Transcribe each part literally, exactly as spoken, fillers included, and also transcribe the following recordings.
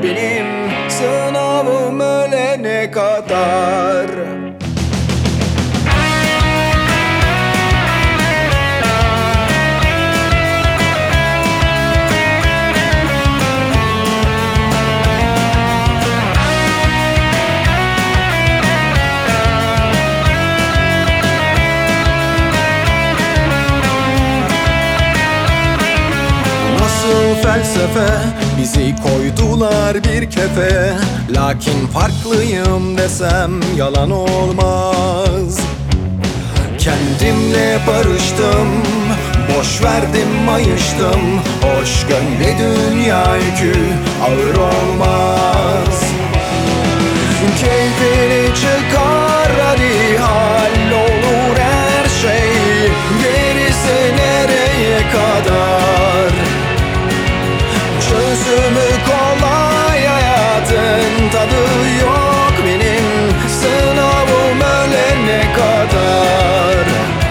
benim sınavım ölene kadar. Felsefe bizi koydular bir kefe, lakin farklıyım desem yalan olmaz. Kendimle barıştım, boş verdim mayıştım. Hoş gönle dünya yükü ağır olmaz. Keyfini çıkar hadi, hallolur her şey. Gerisi nereye kadar? Çözümü kolay, hayatın tadı yok benim sınavım ölene kadar.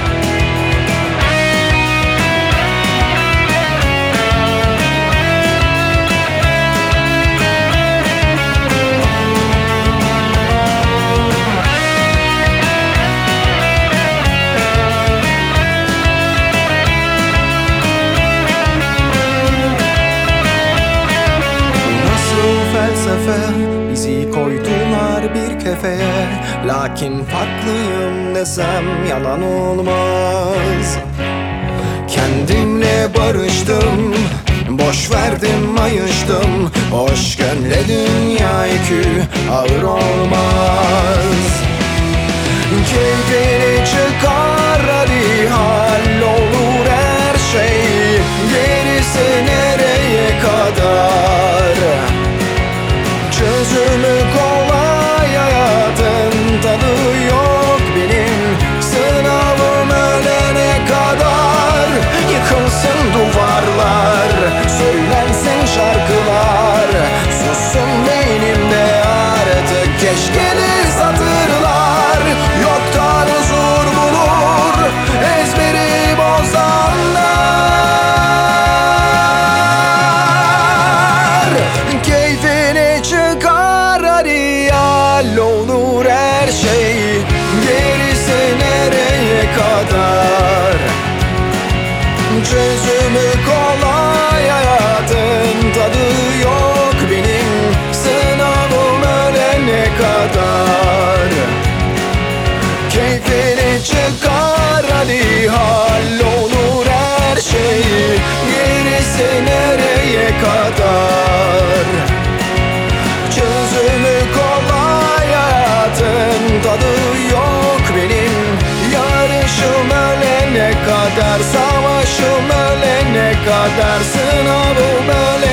Bizi koydular bir kefeye, lakin farklıyım desem yalan olmaz. Kendimle barıştım, boş verdim mayıştım. Hoş gönle dünya yükü ağır olmaz. Keyfini çıkar hadi, hallolur her şey. Gerisi nereye kadar? Çözümü kolay, hayatın tadı yok benim sınavım ölene kadar. Yıkılsın duvarlar, söylensin şarkılar, sussun beynimde artık keşkeli satırlar. Yoktan huzur bulur ezberi bozanlar. Keyfini çıkar hadi, hallolur her şey. Gerisi nereye kadar? Çözümü kolay, hayatın tadı yok benim sınavım ölene kadar. Keyfini çıkar hadi, hallolur her şey. Gerisi nereye kadar? Çözümü kolay, hayatın tadı yok benim. Yarışım ölene kadar, savaşım ölene kadar, sınavım ölene